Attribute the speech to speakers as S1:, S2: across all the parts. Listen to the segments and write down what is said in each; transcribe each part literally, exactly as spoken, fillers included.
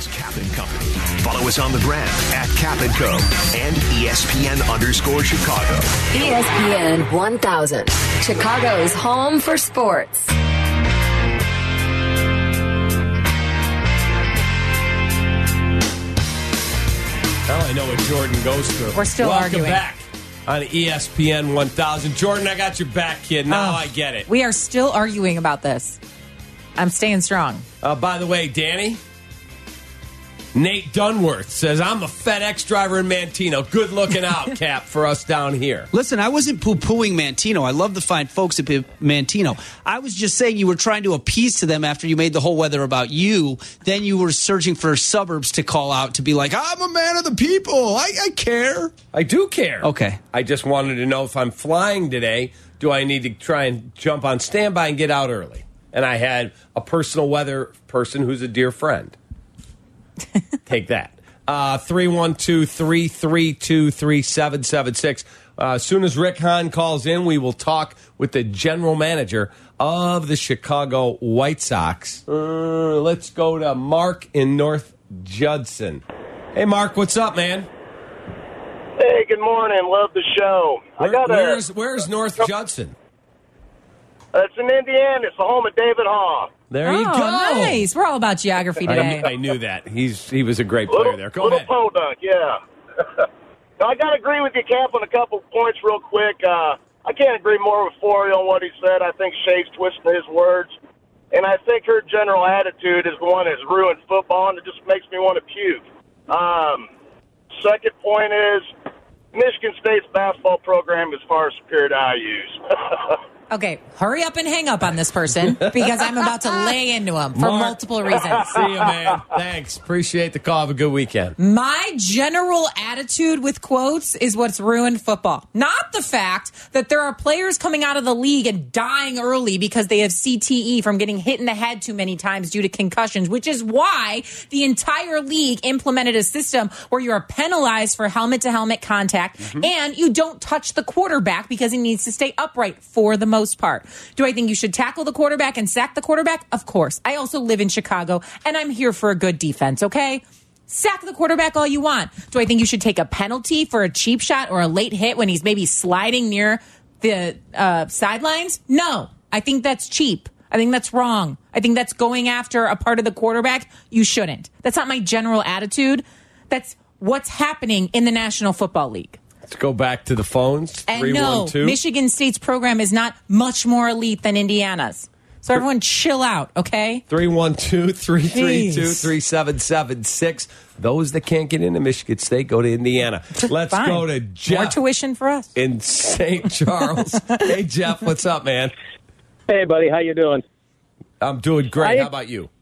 S1: is Cap and Company. Follow us on the gram at Cap and Co. and E S P N underscore Chicago.
S2: E S P N one thousand, Chicago's home for sports.
S3: Well, I know what Jordan goes through.
S4: We're still
S3: Welcome
S4: arguing.
S3: back on E S P N one thousand. Jordan, I got your back, kid. Now
S4: Oh,
S3: I get it.
S4: We are still arguing about this. I'm staying strong.
S3: Uh, by the way, Danny, Nate Dunworth says, I'm a FedEx driver in Mantino. Good looking out, Cap, for us down here.
S5: Listen, I wasn't poo-pooing Mantino. I love the fine folks at Mantino. I was just saying you were trying to appease to them after you made the whole weather about you. Then you were searching for suburbs to call out to be like, I'm a man of the people. I, I care.
S3: I do care.
S5: Okay.
S3: I just wanted to know if I'm flying today, do I need to try and jump on standby and get out early? And I had a personal weather person who's a dear friend. Take that. Uh, three one two, three three two, three seven seven six. Uh, as soon as Rick Hahn calls in, we will talk with the general manager of the Chicago White Sox. Uh, let's go to Mark in North Judson. Hey, Mark, what's up, man?
S6: Hey, good morning. Love the show.
S3: Where,
S6: I got a,
S3: where's, where's North Judson?
S6: uh, it's in Indiana. It's the home of David Haw.
S3: There
S4: oh,
S3: you go.
S4: Nice. We're all about geography
S3: I,
S4: today.
S3: knew- I knew that. He's He was a great player
S6: Little,
S3: there. Go
S6: little
S3: ahead.
S6: podunk, yeah. Now, I got to agree with you, Cap, on a couple points real quick. Uh, I can't agree more with Forey on what he said. I think Shay's twisting his words. And I think her general attitude is the one that's ruined football, and it just makes me want to puke. Um, second point is Michigan State's basketball program is far superior to I U's.
S4: Okay, hurry up and hang up on this person because I'm about to lay into him for
S3: Mark.
S4: multiple reasons.
S3: See you, man. Thanks. Appreciate the call. Have a good weekend.
S4: My general attitude with quotes is what's ruined football. Not the fact that there are players coming out of the league and dying early because they have C T E from getting hit in the head too many times due to concussions, which is why the entire league implemented a system where you are penalized for helmet-to-helmet contact mm-hmm. and you don't touch the quarterback because he needs to stay upright for the most part. Do I think you should tackle the quarterback and sack the quarterback? Of course. I also live in Chicago, and I'm here for a good defense, okay? Sack the quarterback all you want. Do I think you should take a penalty for a cheap shot or a late hit when he's maybe sliding near the uh, sidelines? No. I think that's cheap. I think that's wrong. I think that's going after a part of the quarterback. You shouldn't. That's not my general attitude. That's what's happening in the National Football League.
S3: Let's go back to the phones.
S4: And no, Michigan State's program is not much more elite than Indiana's. So everyone chill out, okay?
S3: three one two, three three two, three seven seven six. Those that can't get into Michigan State, go to Indiana. Let's
S4: Fine.
S3: go to Jeff.
S4: More tuition for us.
S3: In Saint Charles. Hey, Jeff, what's up, man?
S7: Hey, buddy. How you doing?
S3: I'm doing great.
S7: I,
S3: How about you?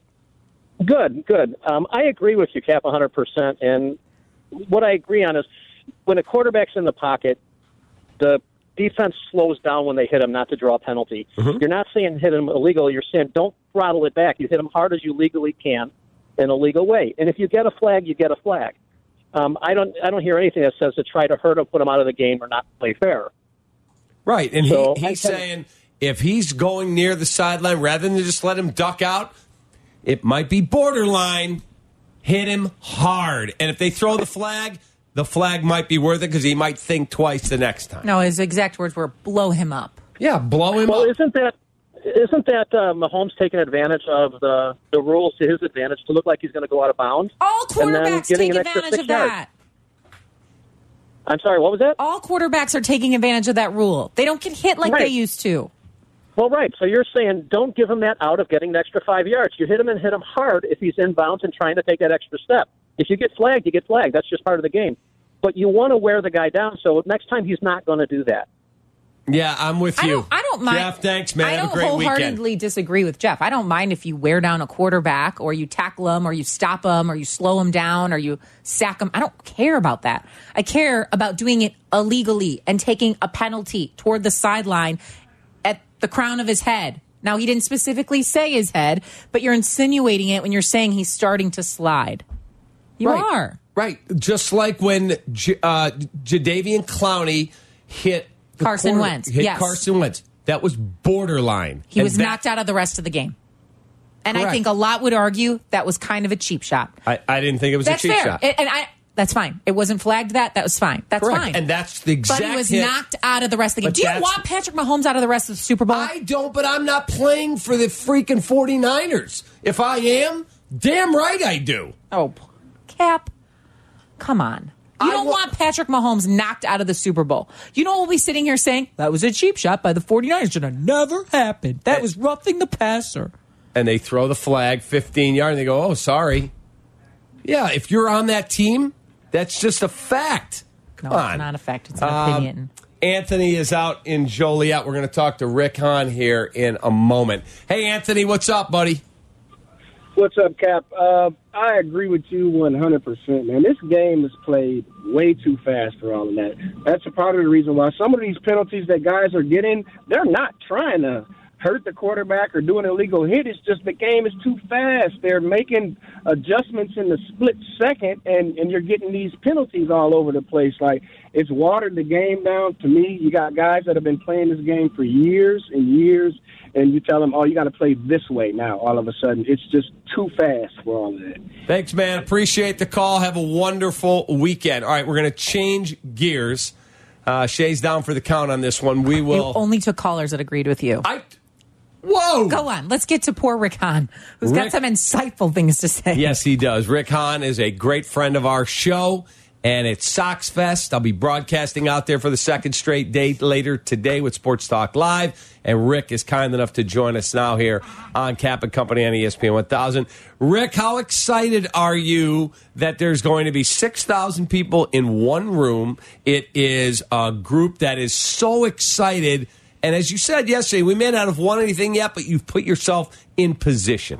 S7: Good, good. Um, I agree with you, Cap, one hundred percent. And what I agree on is when a quarterback's in the pocket, the defense slows down when they hit him not to draw a penalty. Mm-hmm. You're not saying hit him illegal. You're saying don't throttle it back. You hit him hard as you legally can in a legal way. And if you get a flag, you get a flag. Um, I don't I don't hear anything that says to try to hurt him, put him out of the game, or not play fair.
S3: Right. And
S7: so
S3: he, he's saying if he's going near the sideline, rather than just let him duck out, it might be borderline. Hit him hard. And if they throw the flag, the flag might be worth it because he might think twice the next time.
S4: No, his exact words were blow him up.
S3: Yeah, blow him
S7: well,
S3: up.
S7: Well, isn't that isn't that uh, Mahomes taking advantage of the, the rules to his advantage to look like he's going to go out of bounds?
S4: All quarterbacks take advantage of that.
S7: Yards? I'm sorry, what was that?
S4: All quarterbacks are taking advantage of that rule. They don't get hit like
S7: right.
S4: they used to.
S7: Well, right. So you're saying don't give him that out of getting an extra five yards. You hit him and hit him hard if he's in bounds and trying to take that extra step. If you get flagged, you get flagged. That's just part of the game. But you want to wear the guy down, so next time he's not going to do that.
S3: Yeah, I'm with you.
S4: I don't, I don't mind.
S3: Jeff, thanks, man.
S4: I
S3: Have
S4: don't
S3: a great
S4: wholeheartedly
S3: weekend.
S4: disagree with Jeff. I don't mind if you wear down a quarterback or you tackle him or you stop him or you slow him down or you sack him. I don't care about that. I care about doing it illegally and taking a penalty toward the sideline at the crown of his head. Now, he didn't specifically say his head, but you're insinuating it when you're saying he's starting to slide. You
S3: right.
S4: are.
S3: Right. Just like when J- uh, Jadeveon Clowney hit
S4: Carson
S3: quarter,
S4: Wentz.
S3: Hit
S4: yes.
S3: Carson Wentz. That was borderline.
S4: He
S3: and
S4: was
S3: that,
S4: knocked out of the rest of the game. And
S3: Correct.
S4: I think a lot would argue that was kind of a cheap shot.
S3: I, I didn't think it was
S4: That's
S3: a cheap
S4: fair.
S3: shot.
S4: And and I that's fine. It wasn't flagged that. That was fine. That's
S3: Correct.
S4: fine.
S3: And that's the exact
S4: But he was
S3: hit.
S4: knocked out of the rest of the game.
S3: But
S4: Do you
S3: that's-
S4: want Patrick Mahomes out of the rest of the Super Bowl?
S3: I don't, but I'm not playing for the freaking 49ers. If I am, damn right I do.
S4: oh, Cap. Come on. You
S3: I
S4: don't
S3: wa-
S4: want Patrick Mahomes knocked out of the Super Bowl. You know, we'll be sitting here saying, that was a cheap shot by the 49ers. Should have never happened. That was roughing the passer.
S3: And they throw the flag fifteen yards, and they go, oh, sorry. Yeah, if you're on that team, that's just a fact. Come
S4: No,
S3: on.
S4: it's not a fact. It's an
S3: Um,
S4: opinion.
S3: Anthony is out in Joliet. We're going to talk to Rick Hahn here in a moment. Hey, Anthony, what's up, buddy?
S8: What's up, Cap? Uh, I agree with you one hundred percent, man. This game is played way too fast for all of that. That's a part of the reason why some of these penalties that guys are getting, they're not trying to hurt the quarterback or do an illegal hit. It's just the game is too fast. They're making adjustments in the split second, and, and you're getting these penalties all over the place. Like, it's watered the game down. To me, you got guys that have been playing this game for years and years, and you tell them, oh, you got to play this way now. All of a sudden, it's just too fast for all of that.
S3: Thanks, man. Appreciate the call. Have a wonderful weekend. All right, we're going to change gears. Uh, Shay's down for the count on this one. We
S4: You
S3: will.
S4: only took callers that agreed with you.
S3: I. Whoa!
S4: Go on. Let's get to poor Rick Hahn, who's
S3: Rick-
S4: got some insightful things to say.
S3: Yes, he does. Rick Hahn is a great friend of our show, and it's Sox Fest. I'll be broadcasting out there for the second straight day later today with Sports Talk Live, and Rick is kind enough to join us now here on Cap and Company on E S P N one thousand. Rick, how excited are you that there's going to be six thousand people in one room? It is a group that is so excited. And as you said yesterday, we may not have won anything yet, but you've put yourself in position.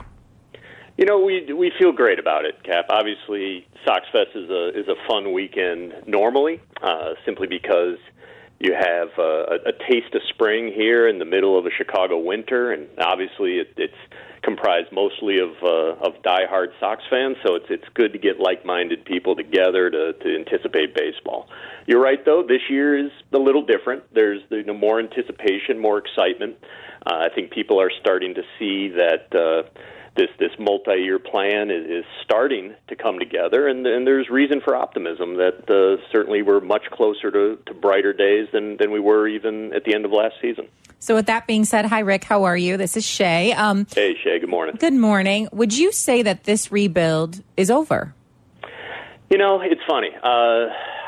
S9: You know, we we feel great about it, Cap. Obviously, Sox Fest is a is a fun weekend normally, uh, simply because you have uh, a, a taste of spring here in the middle of a Chicago winter, and obviously it, it's comprised mostly of uh, of diehard Sox fans. So it's it's good to get like-minded people together to, to anticipate baseball. You're right, though. This year is a little different. There's you know, more anticipation, more excitement. Uh, I think people are starting to see that uh, this this multi-year plan is, is starting to come together, and, and there's reason for optimism that uh, certainly we're much closer to, to brighter days than, than we were even at the end of last season.
S4: So with that being said, hi, Rick. How are you? This is Shay. Um,
S9: hey, Shay. Good morning.
S4: Good morning. Would you say that this rebuild is over?
S9: You know, it's funny. Uh,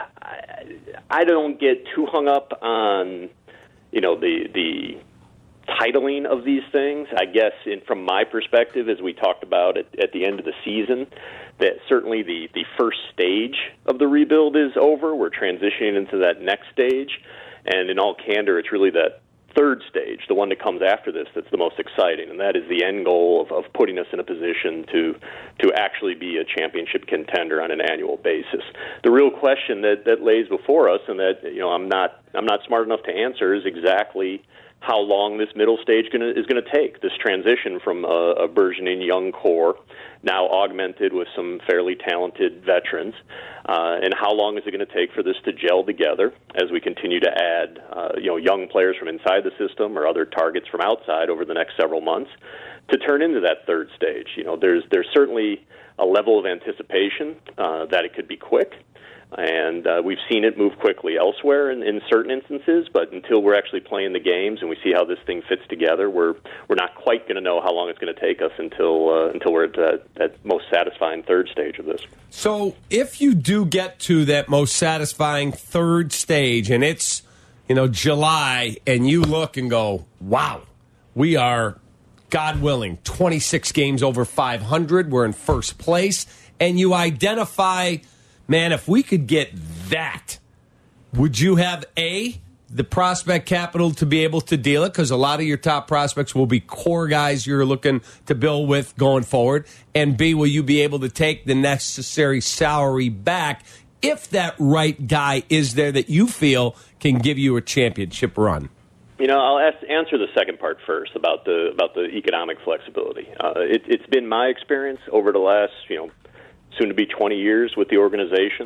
S9: I, I don't get too hung up on, you know, the the titling of these things. I guess in, from my perspective, as we talked about at, at the end of the season, that certainly the, the first stage of the rebuild is over. We're transitioning into that next stage. And in all candor, it's really that third stage, the one that comes after this, that's the most exciting, and that is the end goal of, of putting us in a position to to actually be a championship contender on an annual basis. The real question that, that lays before us, and that you know I'm not I'm not smart enough to answer, is exactly how long this middle stage gonna, is going to take. This transition from a, a burgeoning young core, now augmented with some fairly talented veterans, uh, and how long is it going to take for this to gel together as we continue to add, uh, you know, young players from inside the system or other targets from outside over the next several months to turn into that third stage. You know, there's there's certainly a level of anticipation uh, that it could be quick. And uh, we've seen it move quickly elsewhere in, in certain instances, but until we're actually playing the games and we see how this thing fits together, we're we're not quite going to know how long it's going to take us until uh, until we're at that, that most satisfying third stage of this.
S3: So if you do get to that most satisfying third stage, and it's you know July, and you look and go, wow, we are, God willing, twenty-six games over five hundred. We're in first place, and you identify, man, if we could get that, would you have, A, the prospect capital to be able to deal it? Because a lot of your top prospects will be core guys you're looking to build with going forward. And B, will you be able to take the necessary salary back if that right guy is there that you feel can give you a championship run?
S9: You know, I'll ask, answer the second part first about the about the economic flexibility. Uh, it, it's been my experience over the last, you know, soon to be twenty years with the organization,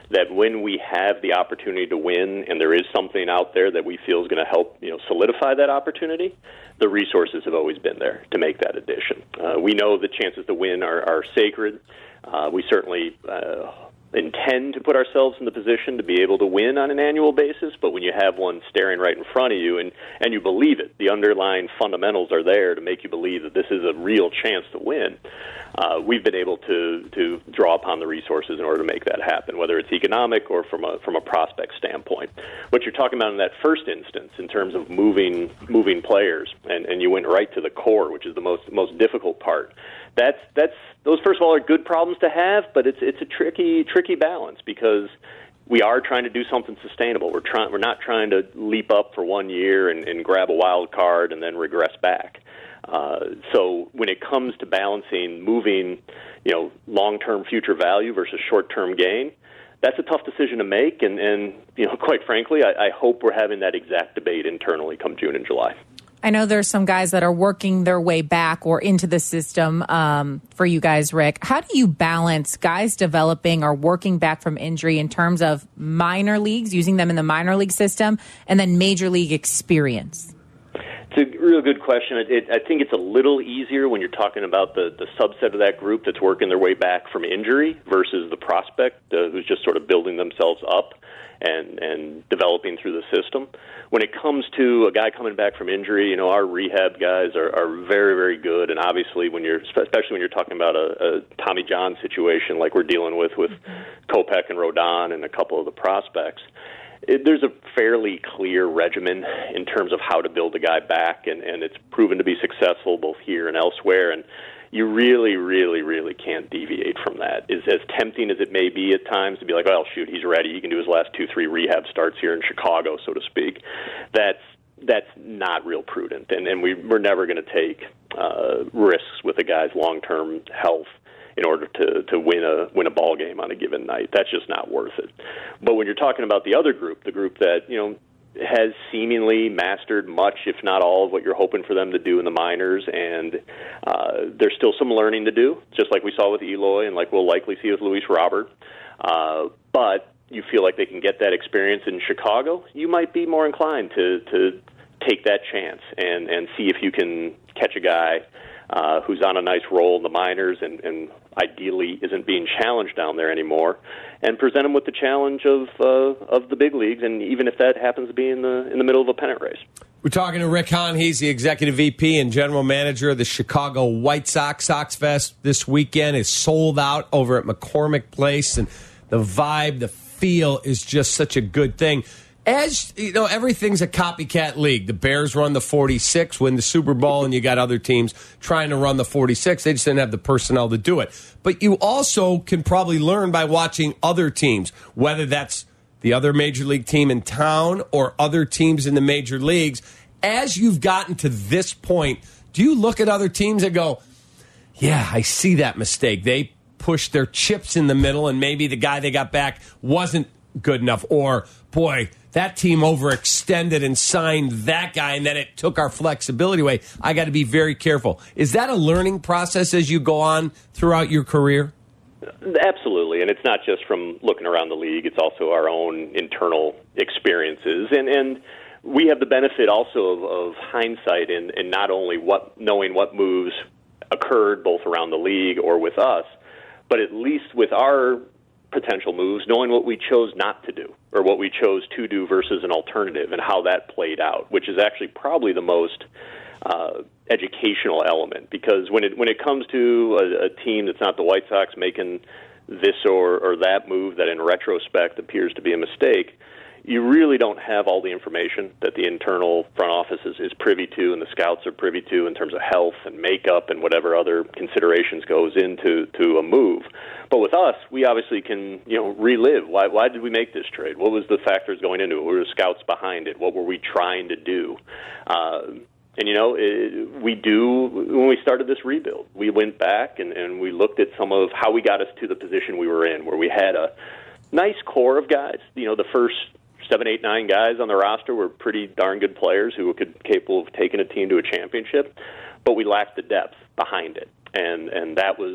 S9: that when we have the opportunity to win and there is something out there that we feel is going to help, you know, solidify that opportunity, the resources have always been there to make that addition. Uh, we know the chances to win are, are sacred. Uh, we certainly uh, intend to put ourselves in the position to be able to win on an annual basis, but when you have one staring right in front of you and, and you believe it, the underlying fundamentals are there to make you believe that this is a real chance to win, uh, we've been able to to draw upon the resources in order to make that happen, whether it's economic or from a from a prospect standpoint. What you're talking about in that first instance in terms of moving moving players, and, and you went right to the core, which is the most most difficult part. That's that's those first of all are good problems to have, but it's it's a tricky tricky balance because we are trying to do something sustainable. We're trying we're not trying to leap up for one year and, and grab a wild card and then regress back. Uh, so when it comes to balancing moving, you know, long-term future value versus short-term gain, that's a tough decision to make. And, and you know, quite frankly, I, I hope we're having that exact debate internally come June and July.
S4: I know there's some guys that are working their way back or into the system um, for you guys, Rick. How do you balance guys developing or working back from injury in terms of minor leagues, using them in the minor league system, and then major league experience?
S9: It's a real good question. It, it, I think it's a little easier when you're talking about the, the subset of that group that's working their way back from injury versus the prospect uh, who's just sort of building themselves up and, and developing through the system. When it comes to a guy coming back from injury, you know, our rehab guys are, are very, very good. And obviously, when you're, especially when you're talking about a, a Tommy John situation like we're dealing with with Kopech and Rodon and a couple of the prospects, It, there's a fairly clear regimen in terms of how to build a guy back, and, and it's proven to be successful both here and elsewhere. And you really, really, really can't deviate from that. It's as tempting as it may be at times to be like, well, shoot, he's ready. He can do his last two, three rehab starts here in Chicago, so to speak. That's that's not real prudent, and, and we, we're never going to take uh, risks with a guy's long-term health in order to, to win a win a ball game on a given night. That's just not worth it. But when you're talking about the other group, the group that, you know, has seemingly mastered much, if not all, of what you're hoping for them to do in the minors, and uh, there's still some learning to do, just like we saw with Eloy and like we'll likely see with Luis Robert. Uh, but you feel like they can get that experience in Chicago, you might be more inclined to, to take that chance and, and see if you can catch a guy Uh, who's on a nice roll in the minors and, and ideally isn't being challenged down there anymore, and present him with the challenge of uh, of the big leagues, and even if that happens to be in the in the middle of a pennant race.
S3: We're talking to Rick Hahn. He's the executive V P and general manager of the Chicago White Sox. Sox Fest this weekend is sold out over at McCormick Place, and the vibe, the feel is just such a good thing. As you know, everything's a copycat league. The Bears run the forty-six, win the Super Bowl, and you got other teams trying to run the forty-six. They just didn't have the personnel to do it. But you also can probably learn by watching other teams, whether that's the other major league team in town or other teams in the major leagues. As you've gotten to this point, do you look at other teams and go, yeah, I see that mistake. They pushed their chips in the middle, and maybe the guy they got back wasn't good enough, or boy, that team overextended and signed that guy, and then it took our flexibility away. I got to be very careful. Is that a learning process as you go on throughout your career?
S9: Absolutely, and it's not just from looking around the league. It's also our own internal experiences, and and we have the benefit also of, of hindsight in, in not only what knowing what moves occurred both around the league or with us, but at least with our potential moves, knowing what we chose not to do or what we chose to do versus an alternative and how that played out, which is actually probably the most uh, educational element, because when it when it comes to a, a team that's not the White Sox making this or, or that move that in retrospect appears to be a mistake, you really don't have all the information that the internal front office is, is privy to and the scouts are privy to in terms of health and makeup and whatever other considerations goes into to a move. But with us, we obviously can, you know, relive. Why, why did we make this trade? What was the factors going into it? What were the scouts behind it? What were we trying to do? Uh, and, you know, it, we do, when we started this rebuild, we went back and, and we looked at some of how we got us to the position we were in, where we had a nice core of guys. You know, the first seven, eight, nine guys on the roster were pretty darn good players who were capable of taking a team to a championship, but we lacked the depth behind it. And, and that was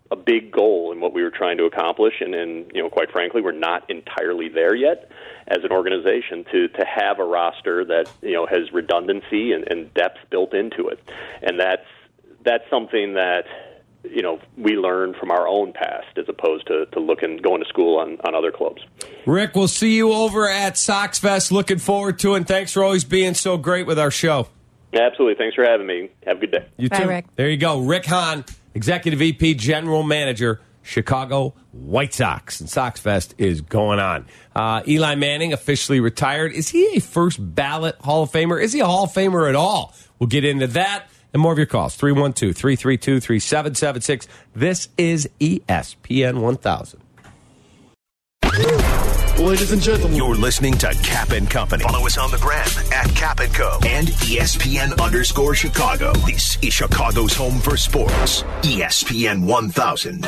S9: a big goal in what we were trying to accomplish, and, and you know, quite frankly, we're not entirely there yet as an organization to, to have a roster that, you know, has redundancy and, and depth built into it. And that's that's something that, you know, we learn from our own past as opposed to, to looking going to school on, on other clubs.
S3: Rick, we'll see you over at Sox Fest. Looking forward to it. And thanks for always being so great with our show.
S9: Absolutely. Thanks for having me. Have a good day.
S3: You
S4: Bye,
S3: too.
S4: Rick.
S3: There you go. Rick Hahn, Executive V P, General Manager, Chicago White Sox. And Sox Fest is going on. Uh, Eli Manning officially retired. Is he a first ballot Hall of Famer? Is he a Hall of Famer at all? We'll get into that and more of your calls. three one two, three three two, three seven seven six. This is E S P N one thousand.
S1: Ladies and gentlemen, you're listening to Cap and Company. Follow us on the gram at Cap and Co. and E S P N underscore Chicago. This is Chicago's home for sports. E S P N one thousand.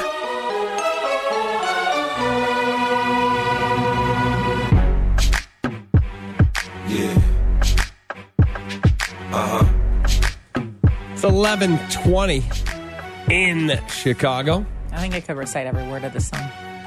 S3: Yeah. Uh-huh. It's eleven twenty in Chicago.
S4: I think I could recite every word of the song.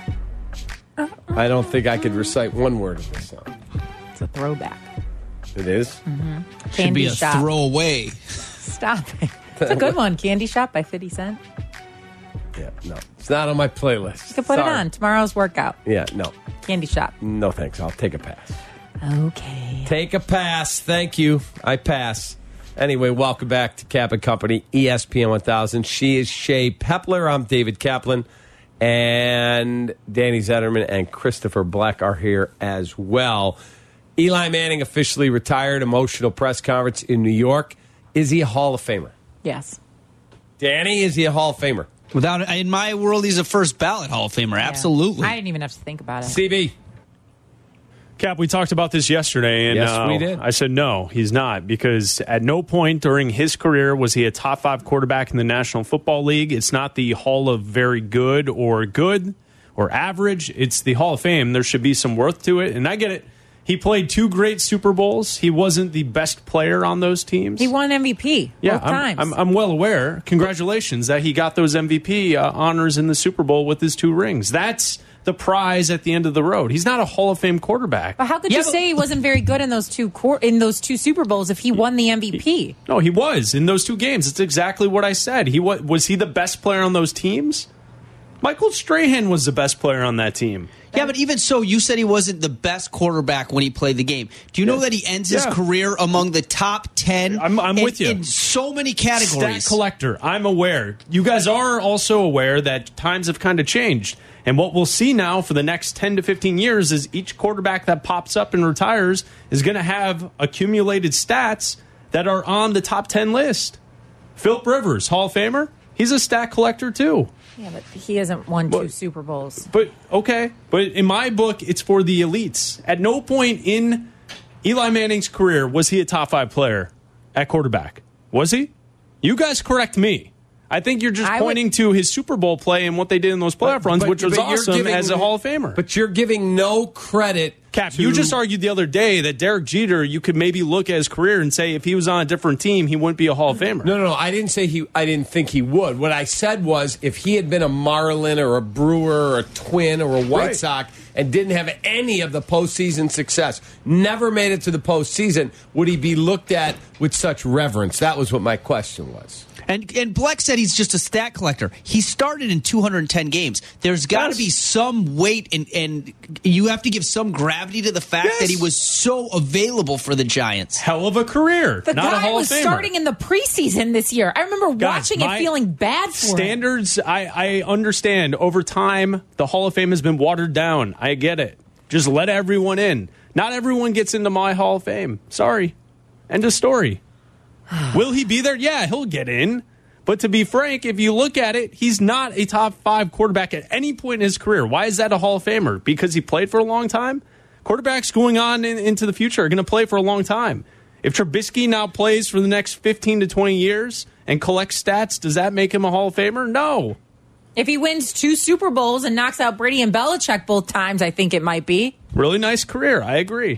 S3: I don't think I could recite one word of this song.
S4: It's a throwback.
S3: It is?
S4: Mm-hmm.
S5: Should
S4: Candy
S5: be a
S4: Shop.
S5: throwaway.
S4: Stop it. It's a good one. Candy Shop by fifty Cent.
S3: Yeah, no. It's not on my playlist.
S4: You can put
S3: Sorry.
S4: it on tomorrow's workout.
S3: Yeah, no.
S4: Candy Shop.
S3: No thanks. I'll take a pass.
S4: Okay.
S3: Take a pass. Thank you. I pass. Anyway, welcome back to Cap and Company, E S P N one thousand. She is Shay Pepler. I'm David Kaplan. And Danny Zetterman and Christopher Black are here as well. Eli Manning officially retired. Emotional press conference in New York. Is he a Hall of Famer?
S4: Yes.
S3: Danny, is he a Hall of Famer?
S5: Without, in my world, he's a first ballot Hall of Famer.
S4: Yeah.
S5: Absolutely.
S4: I didn't even have to think about it.
S3: C B.
S10: Cap, we talked about this yesterday, and
S3: Yes,
S10: uh,
S3: we did.
S10: I said no, he's not, because at no point during his career was he a top five quarterback in the National Football League. It's not the Hall of Very Good or Good or Average. It's the Hall of Fame. There should be some worth to it, and I get it. He played two great Super Bowls. He wasn't the best player on those teams.
S4: He won M V P
S10: yeah,
S4: both
S10: I'm,
S4: times.
S10: I'm, I'm well aware. Congratulations that he got those M V P uh, honors in the Super Bowl with his two rings. That's the prize at the end of the road. He's not a Hall of Fame quarterback.
S4: But how could
S5: Yeah,
S4: you
S5: but-
S4: say he wasn't very good in those two cor- in those two Super Bowls if he won the M V P?
S10: No, he was in those two games. It's exactly what I said. He was, was he the best player on those teams? Michael Strahan was the best player on that team.
S5: Yeah, but even so, you said he wasn't the best quarterback when he played the game. Do you know that he ends his
S10: Yeah.
S5: career among the top ten?
S10: I'm- I'm
S5: in,
S10: with you.
S5: in so many categories.
S10: Stat collector. I'm aware. You guys are also aware that times have kind of changed. And what we'll see now for the next ten to fifteen years is each quarterback that pops up and retires is going to have accumulated stats that are on the top ten list. Philip Rivers, Hall of Famer, he's a stat collector too.
S4: Yeah, but he hasn't won two
S10: What?
S4: Super Bowls.
S10: But, okay. But in my book, it's for the elites. At no point in Eli Manning's career was he a top five player at quarterback. Was he? You guys correct me. I think you're just
S4: I
S10: pointing
S4: would-
S10: to his Super Bowl play and what they did in those playoff runs,
S3: But-
S10: which was
S3: but you're
S10: awesome
S3: giving-
S10: as a Hall of Famer.
S3: But you're giving no credit.
S10: Cap,
S3: to-
S10: you just argued the other day that Derek Jeter, you could maybe look at his career and say if he was on a different team, he wouldn't be a Hall of Famer.
S3: No, no, no. I didn't say he. I didn't think he would. What I said was, if he had been a Marlin or a Brewer or a Twin or a White
S10: Right.
S3: Sox and didn't have any of the postseason success, never made it to the postseason, would he be looked at with such reverence? That was what my question was.
S5: And and Bleck said he's just a stat collector. He started in two hundred ten games. There's got to
S10: Yes.
S5: be some weight, and, and you have to give some gravity to the fact
S10: Yes.
S5: that he was so available for the Giants.
S10: Hell of a career.
S4: The
S10: not a
S4: guy
S10: Hall
S4: was
S10: of Famer.
S4: starting in the preseason this year. I remember
S10: Guys,
S4: watching
S10: my
S4: it, feeling bad for him.
S10: Standards, I, I understand. Over time, the Hall of Fame has been watered down. I get it. Just let everyone in. Not everyone gets into my Hall of Fame. Sorry. End of story. Will he be there? Yeah, he'll get in. But to be frank, if you look at it, he's not a top five quarterback at any point in his career. Why is that a Hall of Famer? Because he played for a long time? Quarterbacks going on in, into the future are going to play for a long time. If Trubisky now plays for the next fifteen to twenty years and collects stats, does that make him a Hall of Famer? No.
S4: If he wins two Super Bowls and knocks out Brady and Belichick both times, I think it might be.
S10: Really nice career. I agree.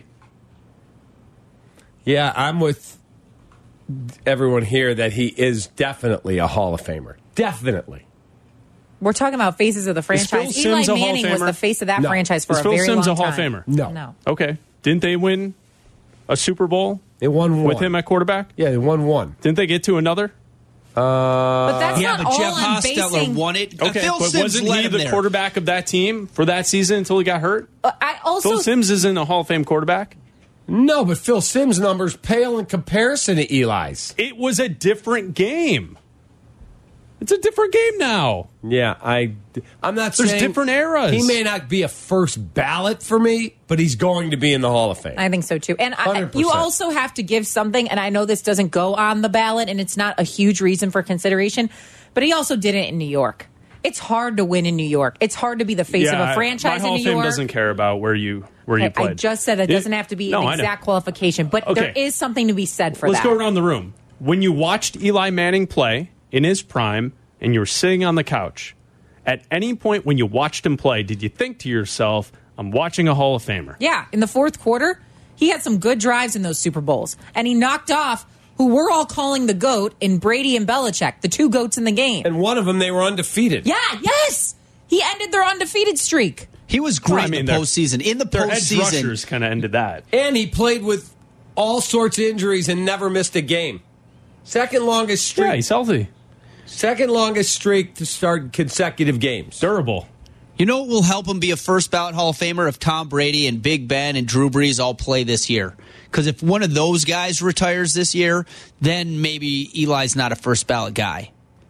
S3: Yeah, I'm with everyone here that he is definitely a Hall of Famer. Definitely.
S4: We're talking about faces of the
S10: Phil
S4: franchise.
S10: Simms
S4: Eli
S10: a Hall of
S4: Manning was
S10: Famer?
S4: the face of that
S3: No.
S4: franchise for
S10: Is
S4: a
S10: Phil
S4: very
S10: Simms
S4: long
S10: a Hall of
S4: time.
S10: Famer?
S3: No.
S4: No.
S10: Okay. Didn't they win a Super Bowl
S3: They won one.
S10: with him at quarterback?
S3: Yeah, they won one.
S10: Didn't they get to another?
S4: But that's
S5: Yeah,
S4: not
S5: but
S4: all
S5: Jeff
S4: on
S5: Hostetler
S4: basing.
S5: won it.
S10: Okay,
S5: Phil
S10: but
S5: Simms
S10: wasn't
S5: led
S10: he
S5: him
S10: the
S5: there.
S10: quarterback of that team for that season until he got hurt?
S4: Uh, I also
S10: Phil Simms isn't a Hall of Fame quarterback.
S3: No, but Phil Simms' numbers pale in comparison to Eli's.
S10: It was a different game. It's a different game now.
S3: Yeah, I, I'm not
S10: There's
S3: saying
S10: different eras.
S3: He may not be a first ballot for me, but he's going to be in the Hall of Fame.
S4: I think so too. And I,
S3: one hundred percent.
S4: you also have to give something, and I know this doesn't go on the ballot, and it's not a huge reason for consideration, but he also did it in New York. It's hard to win in New York. It's hard to be the face
S10: yeah,
S4: of a franchise
S10: my Hall
S4: in
S10: of
S4: New
S10: Fame
S4: York.
S10: doesn't care about where you where you
S4: I,
S10: played.
S4: I just said that
S10: It-
S4: doesn't have to be
S10: no,
S4: an
S10: I know.
S4: exact qualification, but there
S10: Okay.
S4: is something to be said for
S10: Let's
S4: that.
S10: go around the room. When you watched Eli Manning play in his prime and you were sitting on the couch, at any point when you watched him play, did you think to yourself, I'm watching a Hall of Famer?
S4: Yeah, in the fourth quarter, he had some good drives in those Super Bowls, and he knocked off who we're all calling the GOAT in Brady and Belichick, the two GOATs in the game.
S3: And one of them, they were undefeated.
S4: Yeah, yes! He ended their undefeated streak.
S5: He was great
S10: Well, I mean,
S5: in the
S10: their-
S5: postseason. In the
S10: Their edge
S5: postseason,
S10: rushers kind of ended that.
S3: And he played with all sorts of injuries and never missed a game. Second longest streak.
S10: Yeah, he's healthy.
S3: Second longest streak to start consecutive games.
S10: Durable.
S5: you know what will help him be a first ballot Hall of Famer if Tom Brady and Big Ben and Drew Brees all play this year. Because if one of those guys retires this year, then maybe Eli's not a first ballot guy.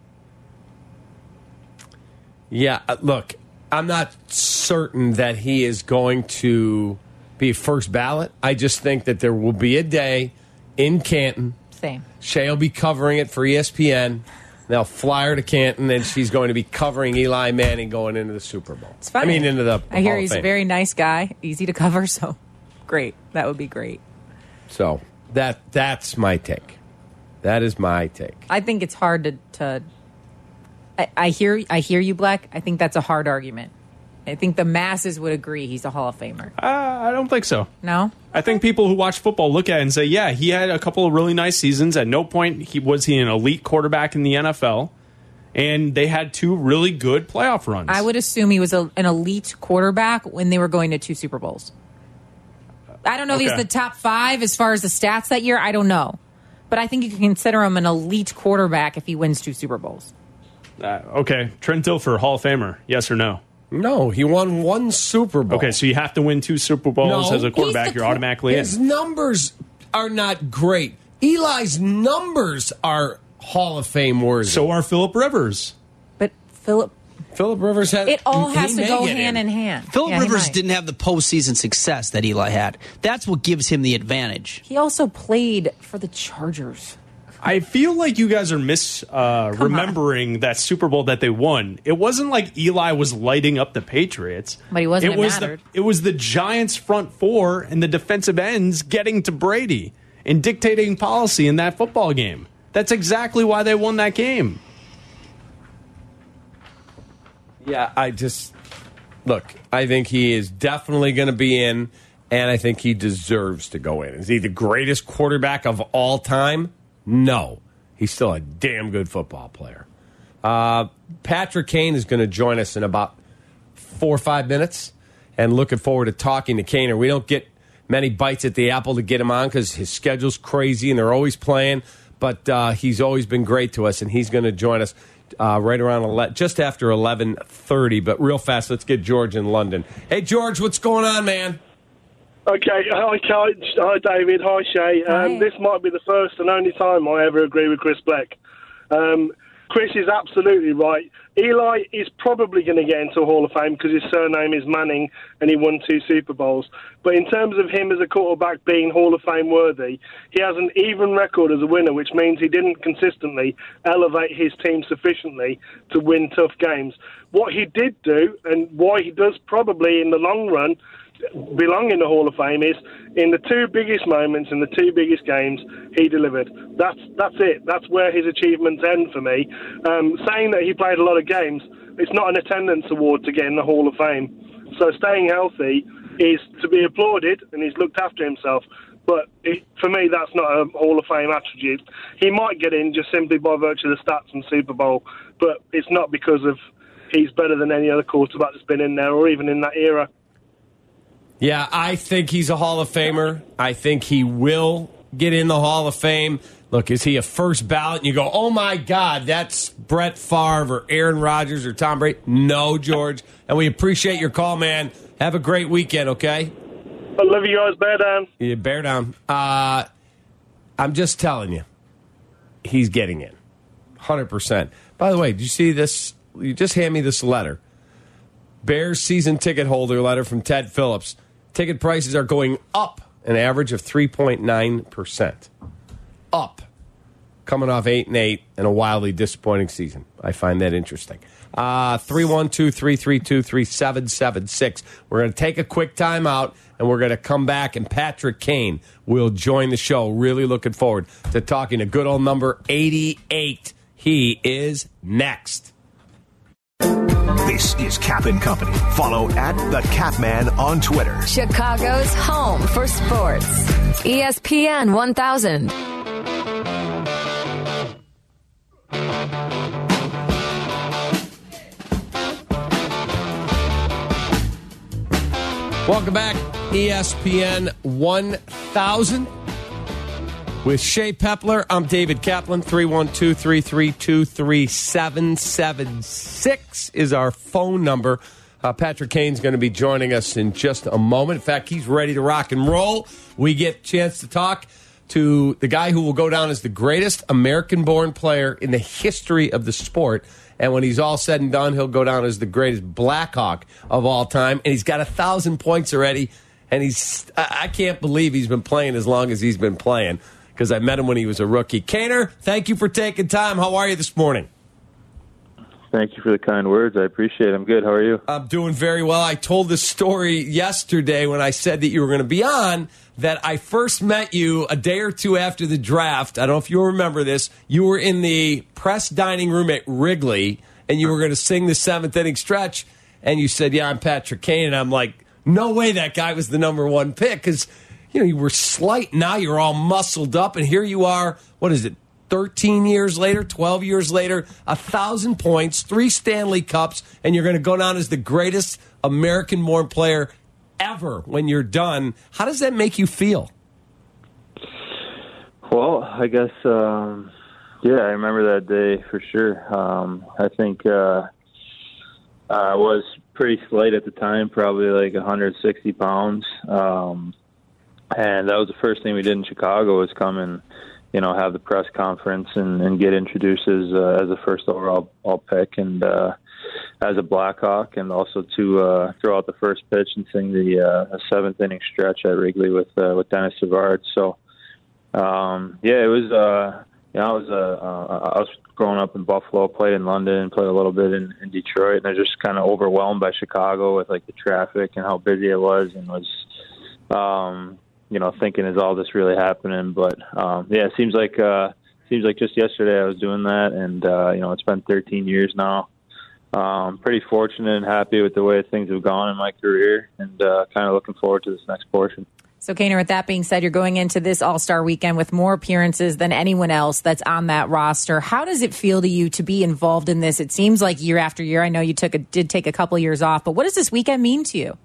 S3: Yeah, uh, look, I'm not certain that he is going to be first ballot. I just think that there will be a day in Canton.
S4: Same.
S3: Shay will be covering it for E S P N. They'll fly her to Canton, and she's going to be covering Eli Manning going into the Super Bowl.
S4: It's funny.
S3: I mean, into the
S4: I hear
S3: Hall of
S4: he's a
S3: Fame.
S4: very nice guy, easy to cover, so great. That would be great.
S3: So that that's my take. That is my take.
S4: I think it's hard to. to I, I hear. I hear you, Black. I think that's a hard argument. I think the masses would agree he's a Hall of Famer.
S10: Uh, I don't think so.
S4: No,
S10: I think people who watch football look at it and say, yeah, he had a couple of really nice seasons. At no point he was he an elite quarterback in the N F L. And they had two really good playoff runs.
S4: I would assume he was a, an elite quarterback when they were going to two Super Bowls. I don't know if
S10: Okay.
S4: he's the top five as far as the stats that year. I don't know, but I think you can consider him an elite quarterback if he wins two Super Bowls.
S10: Uh, okay, Trent Dilfer, Hall of Famer, yes or no?
S3: No, he won one Super Bowl.
S10: Okay, so you have to win two Super Bowls
S3: No.
S10: as a quarterback.
S4: He's the
S10: You're
S4: qu-
S10: automatically
S3: His
S10: in.
S3: numbers are not great. Eli's numbers are Hall of Fame worthy.
S10: So are Phillip Rivers.
S4: But Philip,
S3: Philip Rivers had
S4: it all
S3: he
S4: has to
S3: may
S4: go
S3: get
S4: hand in hand.
S5: Philip
S4: Yeah, he
S5: Rivers
S4: might.
S5: didn't have the postseason success that Eli had. That's what gives him the advantage.
S4: He also played for the Chargers.
S10: I feel like you guys are mis uh, remembering that Super Bowl that they won. It wasn't like Eli was lighting up the Patriots,
S4: But he wasn't,
S10: It
S4: it
S10: was the
S4: mattered.
S10: it was the Giants' front four and the defensive ends getting to Brady and dictating policy in that football game. That's exactly why they won that game.
S3: Yeah, I just look. I think he is definitely going to be in, and I think he deserves to go in. Is he the greatest quarterback of all time? No, he's still a damn good football player. Uh, Patrick Kane is going to join us in about four or five minutes, and looking forward to talking to Kaner. We don't get many bites at the apple to get him on because his schedule's crazy and they're always playing. But uh, he's always been great to us, and he's going to join us uh, right around ele- just after eleven thirty. But real fast, let's get George in London. Hey, George, what's going on, man?
S8: Okay, hi, Coach. Hi, David. Hi, Shay.
S4: Hi.
S8: Um, this might be the first and only time I ever agree with Chris Black. Um, Chris is absolutely right. Eli is probably going to get into Hall of Fame because his surname is Manning and he won two Super Bowls. But in terms of him as a quarterback being Hall of Fame worthy, he has an even record as a winner, which means he didn't consistently elevate his team sufficiently to win tough games. What he did do, and why he does probably in the long run belong in the Hall of Fame, is in the two biggest moments, in the two biggest games, he delivered. That's that's it. That's where his achievements end for me. Um, saying that he played a lot of games, it's not an attendance award to get in the Hall of Fame. So staying healthy is to be applauded, and he's looked after himself. But it, for me, that's not a Hall of Fame attribute. He might get in just simply by virtue of the stats and Super Bowl, but it's not because of he's better than any other quarterback that's been in there or even in that era.
S3: Yeah, I think he's a Hall of Famer. I think he will get in the Hall of Fame. Look, is he a first ballot? And you go, oh, my God, that's Brett Favre or Aaron Rodgers or Tom Brady. No, George. And we appreciate your call, man. Have a great weekend, okay?
S8: I love you guys. Bear down.
S3: Yeah, bear down. Uh, I'm just telling you, he's getting in. one hundred percent. By the way, did you see this? You just hand me this letter. Bears season ticket holder letter from Ted Phillips. Ticket prices are going up an average of three point nine percent. Up. Coming off eight and eight and a wildly disappointing season. I find that interesting. Uh, three one two, three three two, three seven seven six. We're going to take a quick timeout, and we're going to come back, and Patrick Kane will join the show. Really looking forward to talking to good old number eighty-eight. He is next.
S1: This is Cap and Company. Follow at the Capman on Twitter.
S2: Chicago's home for sports. E S P N one thousand.
S3: Welcome back, E S P N one thousand. With Shea Pepler, I'm David Kaplan. three one two, three three two, three seven seven six is our phone number. Uh, Patrick Kane's going to be joining us in just a moment. In fact, he's ready to rock and roll. We get a chance to talk to the guy who will go down as the greatest American-born player in the history of the sport. And when he's all said and done, he'll go down as the greatest Blackhawk of all time. And he's got a thousand points already. And he's I can't believe he's been playing as long as he's been playing, because I met him when he was a rookie. Kaner, thank you for taking time. How are you this morning?
S11: Thank you for the kind words. I appreciate it. I'm good. How are you?
S3: I'm doing very well. I told this story yesterday when I said that you were going to be on, that I first met you a day or two after the draft. I don't know if you remember this. You were in the press dining room at Wrigley, and you were going to sing the seventh inning stretch, and you said, yeah, I'm Patrick Kane. And I'm like, no way that guy was the number one pick, because you know, you were slight. Now you're all muscled up, and here you are. What is it? thirteen years later, twelve years later, a thousand points, three Stanley Cups, and you're going to go down as the greatest American-born player ever when you're done. How does that make you feel?
S11: Well, I guess, um, yeah, I remember that day for sure. Um, I think uh, I was pretty slight at the time, probably like one hundred sixty pounds. Um, and that was the first thing we did in Chicago, was come and, you know, have the press conference and, and get introduced as, uh, as a first overall all pick and uh, as a Blackhawk, and also to uh, throw out the first pitch and sing the uh, seventh inning stretch at Wrigley with uh, with Dennis Savard. So, um, yeah, it was. Uh, you know, I was uh, uh, I was growing up in Buffalo, played in London, played a little bit in, in Detroit, and I was just kind of overwhelmed by Chicago with like the traffic and how busy it was, and was. Um, you know, thinking, is all this really happening? But, um, yeah, it seems like, uh, seems like just yesterday I was doing that. And, uh, you know, it's been thirteen years now. Um, pretty fortunate and happy with the way things have gone in my career, and uh, kind of looking forward to this next portion.
S4: So, Kaner, with that being said, you're going into this All-Star weekend with more appearances than anyone else that's on that roster. How does it feel to you to be involved in this? It seems like year after year. I know you took a, did take a couple years off, but what does this weekend mean to you?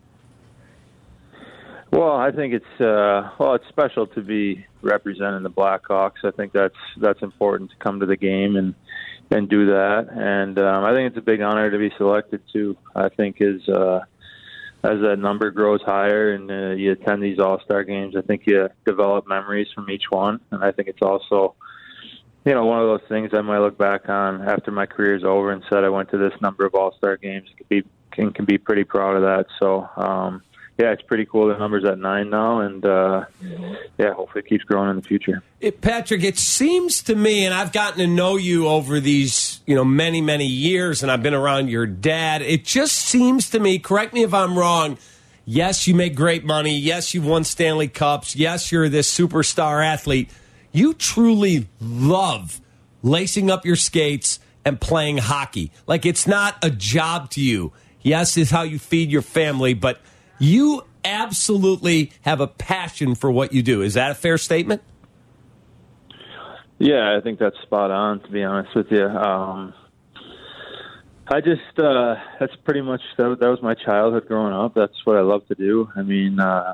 S11: Well, I think it's uh, well, it's special to be representing the Blackhawks. I think that's that's important to come to the game and and do that. And um, I think it's a big honor to be selected too. I think as uh, as that number grows higher and uh, you attend these All-Star games, I think you develop memories from each one. And I think it's also, you know, one of those things I might look back on after my career's over and said I went to this number of All-Star games. Can be can, can be pretty proud of that. So. Um, Yeah, it's pretty cool. The number's at nine now, and uh, yeah, hopefully it keeps growing in the future.
S3: It, Patrick, it seems to me, and I've gotten to know you over these, you know, many, many years, and I've been around your dad. It just seems to me, correct me if I'm wrong, yes, you make great money. Yes, you've won Stanley Cups. Yes, you're this superstar athlete. You truly love lacing up your skates and playing hockey. Like, it's not a job to you. Yes, it's how you feed your family, but you absolutely have a passion for what you do. Is that a fair statement?
S11: Yeah, I think that's spot on, to be honest with you. Um, I just, uh, that's pretty much, that, that was my childhood growing up. That's what I love to do. I mean, uh,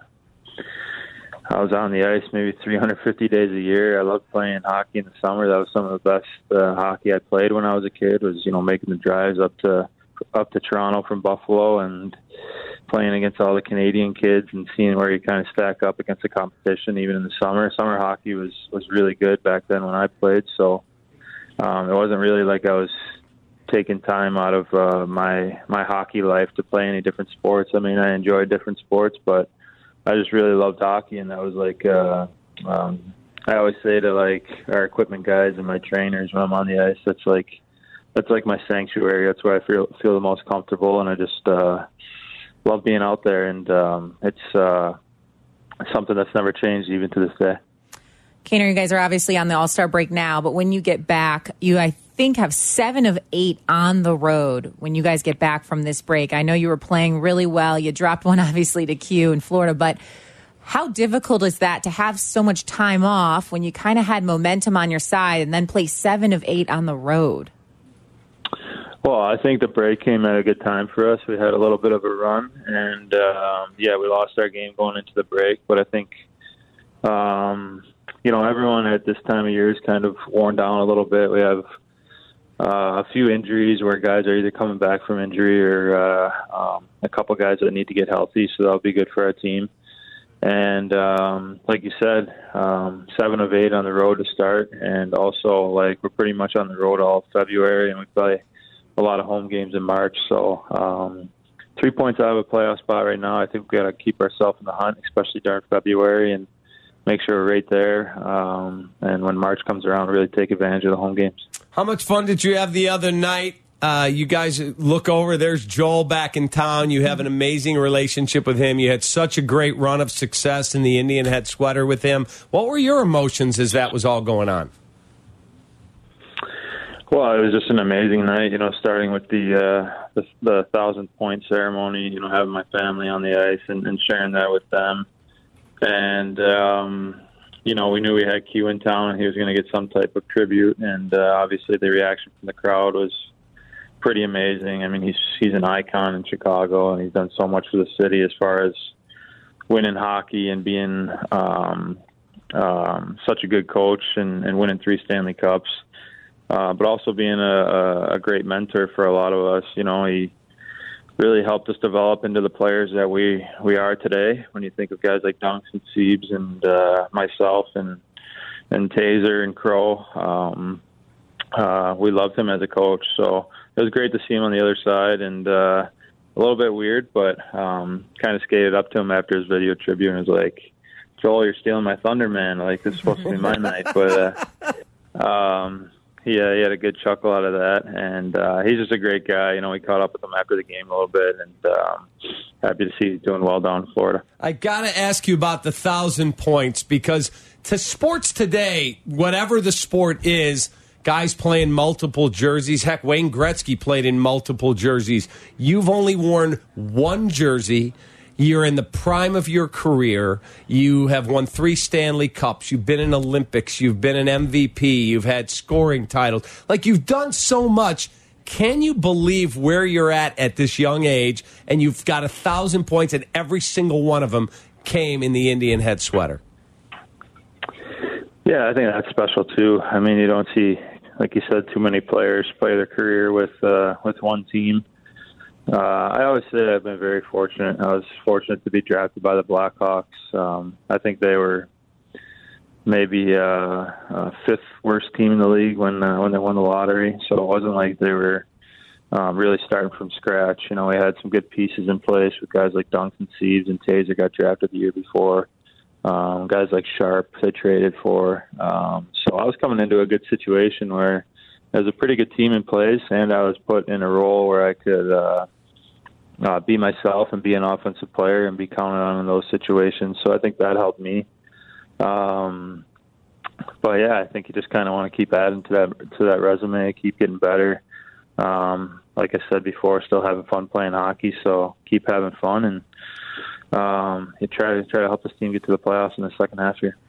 S11: I was on the ice maybe three hundred fifty days a year. I loved playing hockey in the summer. That was some of the best uh, hockey I played when I was a kid, was, you know, making the drives up to, up to Toronto from Buffalo and playing against all the Canadian kids and seeing where you kind of stack up against the competition, even in the summer. Summer hockey was, was really good back then when I played. So um, it wasn't really like I was taking time out of uh, my my hockey life to play any different sports. I mean, I enjoyed different sports, but I just really loved hockey, and that was like uh, um, I always say to like our equipment guys and my trainers when I'm on the ice, that's like that's like my sanctuary. That's where I feel feel the most comfortable, and I just uh, love being out there. And um, it's uh, something that's never changed even to this day.
S4: Kaner, you guys are obviously on the All-Star break now, but when you get back, you I think have seven of eight on the road when you guys get back from this break. I know you were playing really well. You dropped one, obviously, to Q in Florida, but how difficult is that to have so much time off when you kind of had momentum on your side and then play seven of eight on the road?
S11: Well, I think the break came at a good time for us. We had a little bit of a run, and, um, yeah, we lost our game going into the break, but I think um, – you know, everyone at this time of year is kind of worn down a little bit. We have uh, a few injuries where guys are either coming back from injury or uh, um, a couple guys that need to get healthy, so that'll be good for our team. And um, like you said, um, seven of eight on the road to start, and also like we're pretty much on the road all February, and we play a lot of home games in March. So um, three points out of a playoff spot right now. I think we've got to keep ourselves in the hunt, especially during February, and make sure we're right there. Um, and when March comes around, really take advantage of the home games.
S3: How much fun did you have the other night? Uh, you guys look over, there's Joel back in town. You have an amazing relationship with him. You had such a great run of success in the Indian head sweater with him. What were your emotions as that was all going on?
S11: Well, it was just an amazing night, you know, starting with the uh, the, the thousand-point ceremony, you know, having my family on the ice and, and sharing that with them. And, um, you know, we knew we had Q in town and he was going to get some type of tribute. And uh, obviously the reaction from the crowd was pretty amazing. I mean, he's he's an icon in Chicago, and he's done so much for the city as far as winning hockey and being um, um, such a good coach and, and winning three Stanley Cups, uh, but also being a, a great mentor for a lot of us. You know, he really helped us develop into the players that we, we are today. When you think of guys like Dunks and Siebes and uh, myself and and Taser and Crow, um, uh, we loved him as a coach. So it was great to see him on the other side, and uh, a little bit weird, but um, kind of skated up to him after his video tribute and was like, Joel, you're stealing my thunder, man. Like, this is supposed to be my night. But uh, um, he, uh, he had a good chuckle out of that, and uh, he's just a great guy. You know, we caught up with him after the game a little bit, and um, happy to see he's doing well down in Florida.
S3: I got to ask you about the thousand points, because to sports today, whatever the sport is, guys playing multiple jerseys. Heck, Wayne Gretzky played in multiple jerseys. You've only worn one jersey. You're in the prime of your career. You have won three Stanley Cups. You've been in Olympics. You've been an M V P. You've had scoring titles. Like, you've done so much. Can you believe where you're at at this young age? And you've got a thousand points, and every single one of them came in the Indian head sweater.
S11: Yeah, I think that's special too. I mean, you don't see, like you said, too many players play their career with uh, with one team. Uh, I always say I've been very fortunate. I was fortunate to be drafted by the Blackhawks. Um, I think they were maybe uh, uh, fifth worst team in the league when uh, when they won the lottery. So it wasn't like they were um, really starting from scratch. You know, we had some good pieces in place with guys like Dunks and Siebes, and Taser got drafted the year before. Um, guys like Sharp they traded for. Um, so I was coming into a good situation where there was a pretty good team in place, and I was put in a role where I could uh, uh, be myself and be an offensive player and be counted on in those situations. So I think that helped me. Um, but yeah, I think you just kind of want to keep adding to that to that resume, keep getting better. Um, like I said before, still having fun playing hockey, so keep having fun and um, you try to try to help this team get to the playoffs in the second half here.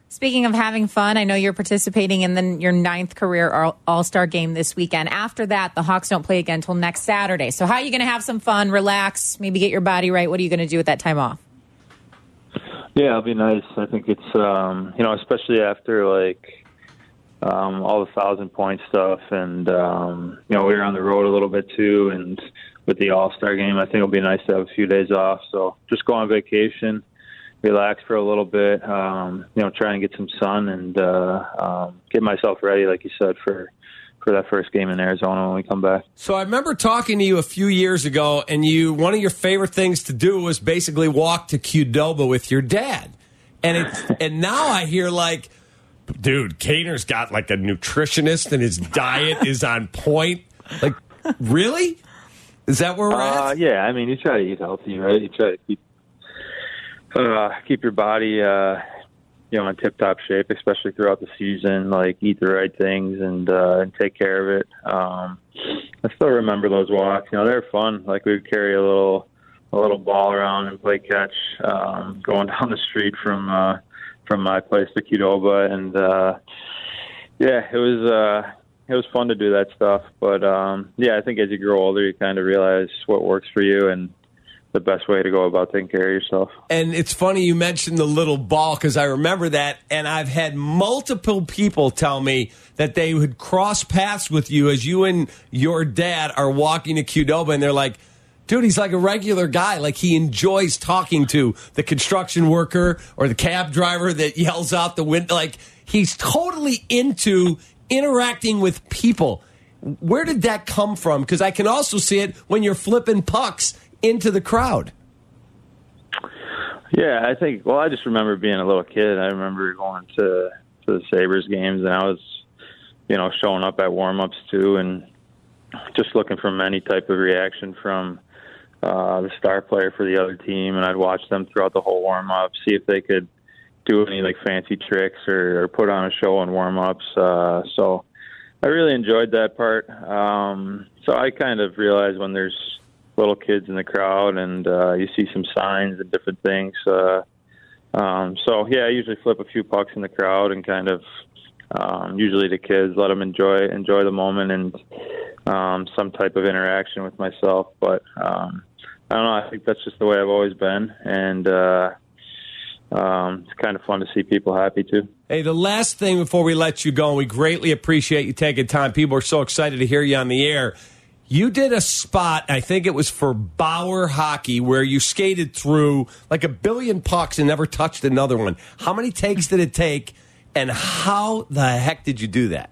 S4: Speaking of having fun, I know you're participating in the, your ninth career All-Star game this weekend. After that, the Hawks don't play again until next Saturday. So how are you going to have some fun, relax, maybe get your body right? What are you going to do with that time off?
S11: Yeah, it'll be nice. I think it's, um, you know, especially after, like, um, all the thousand-point stuff. And, um, you know, we were on the road a little bit, too. And with the All-Star game, I think it'll be nice to have a few days off. So just go on vacation, relax for a little bit, um, you know, try and get some sun and uh, um, get myself ready, like you said, for for that first game in Arizona when we come back.
S3: So I remember talking to you a few years ago, and you one of your favorite things to do was basically walk to Qdoba with your dad. And it's, and now I hear like, dude, Kaner's got like a nutritionist and his diet is on point. Like, really? Is that where we're
S11: uh,
S3: at?
S11: Yeah, I mean, you try to eat healthy, right? You try to keep Uh, keep your body, uh, you know, in tip-top shape, especially throughout the season. Like, eat the right things and uh, and take care of it. Um, I still remember those walks. You know, they're fun. Like, we would carry a little a little ball around and play catch, um, going down the street from uh, from my place to Qdoba, and uh, yeah, it was uh, it was fun to do that stuff. But um, yeah, I think as you grow older, you kind of realize what works for you and the best way to go about taking care of yourself.
S3: And it's funny you mentioned the little ball because I remember that, and I've had multiple people tell me that they would cross paths with you as you and your dad are walking to Qdoba, and they're like, dude, he's like a regular guy. Like, he enjoys talking to the construction worker or the cab driver that yells out the window. Like, he's totally into interacting with people. Where did that come from? Because I can also see it when you're flipping pucks into the crowd.
S11: Yeah, I think, well, I just remember being a little kid. I remember going to, to the Sabres games, and I was, you know, showing up at warm-ups too, and just looking for any type of reaction from uh, the star player for the other team, and I'd watch them throughout the whole warm-up, see if they could do any, like, fancy tricks or, or put on a show in warm-ups. Uh, so I really enjoyed that part. Um, so I kind of realized when there's little kids in the crowd and uh, you see some signs and different things. Uh, um, so, yeah, I usually flip a few pucks in the crowd and kind of um, usually the kids, let them enjoy enjoy the moment and um, some type of interaction with myself. But um, I don't know. I think that's just the way I've always been. And uh, um, it's kind of fun to see people happy, too.
S3: Hey, the last thing before we let you go, and we greatly appreciate you taking time. People are so excited to hear you on the air. You did a spot, I think it was for Bauer Hockey, where you skated through like a billion pucks and never touched another one. How many takes did it take, and how the heck did you do that?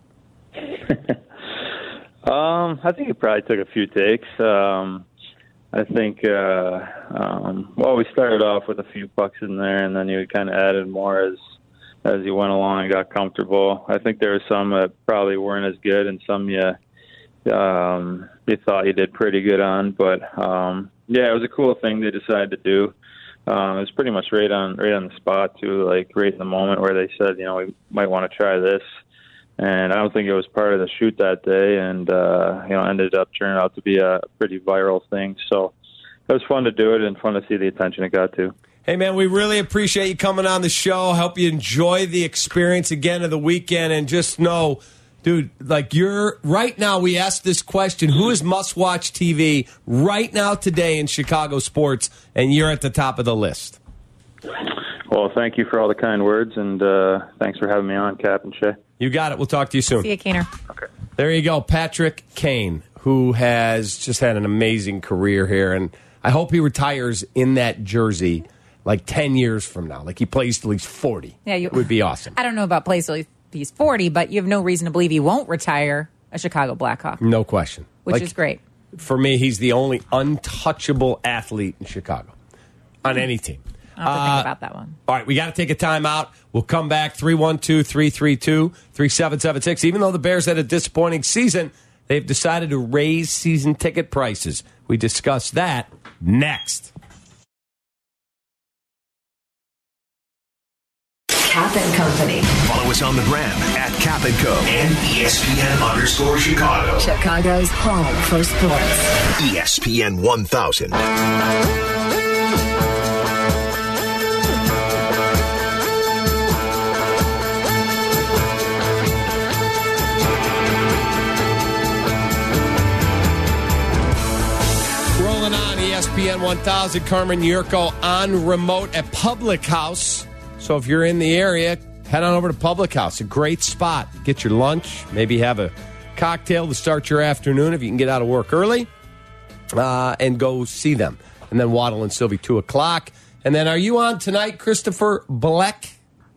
S11: um, I think it probably took a few takes. Um, I think, uh, um, well, we started off with a few pucks in there, and then you kind of added more as as you went along and got comfortable. I think there were some that probably weren't as good, and some you um, you thought you did pretty good on. But um, yeah, it was a cool thing they decided to do. Um, it was pretty much right on right on the spot too, like right in the moment where they said, you know, we might want to try this. And I don't think it was part of the shoot that day, and uh, you know, ended up turning out to be a pretty viral thing. So it was fun to do it and fun to see the attention it got to.
S3: Hey, man, we really appreciate you coming on the show. Hope you enjoy the experience again of the weekend, and just know, dude, like you're right now. We asked this question: who is must-watch T V right now today in Chicago sports? And you're at the top of the list.
S11: Well, thank you for all the kind words, and uh, thanks for having me on, Cap and Shay.
S3: You got it. We'll talk to you soon.
S4: See you, Kaner.
S11: Okay.
S3: There you go, Patrick Kane, who has just had an amazing career here, and I hope he retires in that jersey like ten years from now. Like he plays till he's forty.
S4: Yeah, you,
S3: it would be awesome.
S4: I don't know about plays till he's forty, but you have no reason to believe he won't retire a Chicago Blackhawk.
S3: No question.
S4: Which
S3: like,
S4: is great.
S3: For me, he's the only untouchable athlete in Chicago on any team.
S4: I'll have to
S3: uh,
S4: think about that one.
S3: All right, we got to take a timeout. We'll come back three one two, three three two, three seven seven six. Even though the Bears had a disappointing season, they've decided to raise season ticket prices. We discuss that next.
S2: Cap and Company.
S1: Follow us on the gram at Cap and Co. and E S P N underscore Chicago.
S2: Chicago's home for sports.
S1: E S P N one thousand.
S3: one thousand, Carmen Yurko on remote at Public House. So if you're in the area, head on over to Public House. A great spot. Get your lunch, maybe have a cocktail to start your afternoon if you can get out of work early, uh, and go see them. And then Waddle and Sylvie, two o'clock. And then are you on tonight, Christopher Black?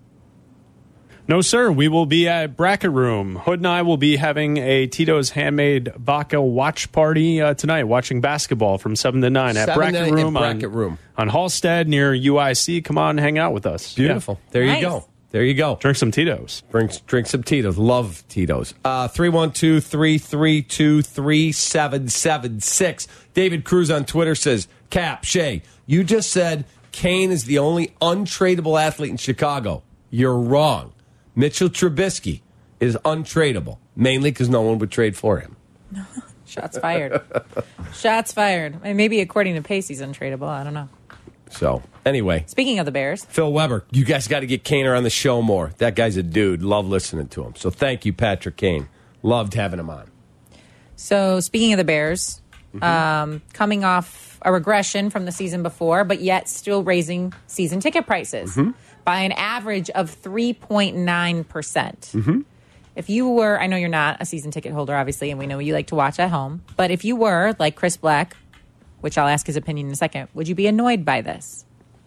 S10: No, sir. We will be at Bracket Room. Hood and I will be having a Tito's Handmade Vodka watch party uh, tonight, watching basketball from seven to nine at Bracket Room,
S3: Bracket
S10: on,
S3: Room
S10: on Halstead near U I C. Come on, hang out with us.
S3: Beautiful. Yeah. There
S4: nice.
S3: you go. There you go.
S10: Drink some Tito's.
S3: Drink, drink some Tito's. Love Tito's. Uh, three one two, three three two, three seven seven six. David Cruz on Twitter says, Cap, Shay, you just said Kane is the only untradeable athlete in Chicago. You're wrong. Mitchell Trubisky is untradeable, mainly because no one would trade for him.
S4: Shots fired. Shots fired. I mean, maybe according to Pace, he's untradeable. I don't know.
S3: So, anyway.
S4: Speaking of the Bears.
S3: Phil Weber, you guys got to get Kaner on the show more. That guy's a dude. Love listening to him. So, thank you, Patrick Kane. Loved having him on.
S4: So, speaking of the Bears, mm-hmm. um, coming off a regression from the season before, but yet still raising season ticket prices. Mm-hmm. By an average of three point nine percent.
S3: Mm-hmm.
S4: If you were, I know you're not a season ticket holder, obviously, and we know you like to watch at home, but if you were, like Chris Black, which I'll ask his opinion in a second, would you be annoyed by this?